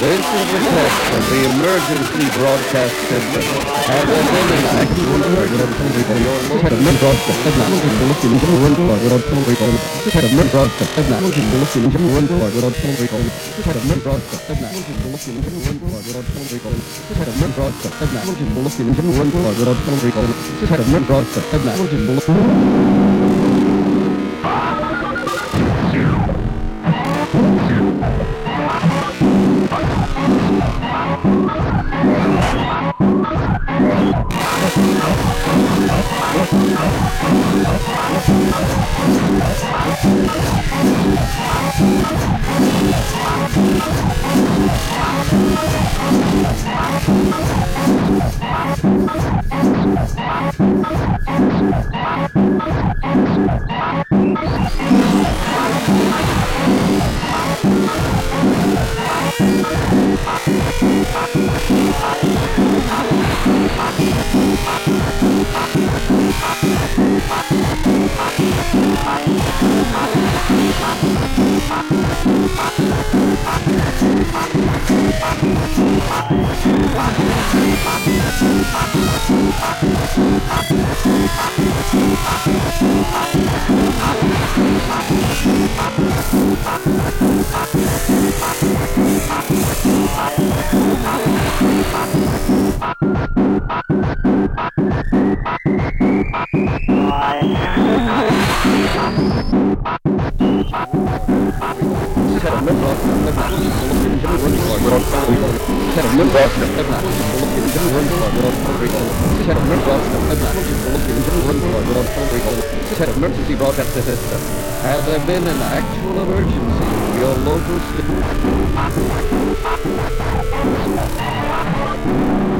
This is the test of the emergency broadcast system. Have there been an actual emergency in your local emergency broadcast system. Have there been an actual emergency in your local station?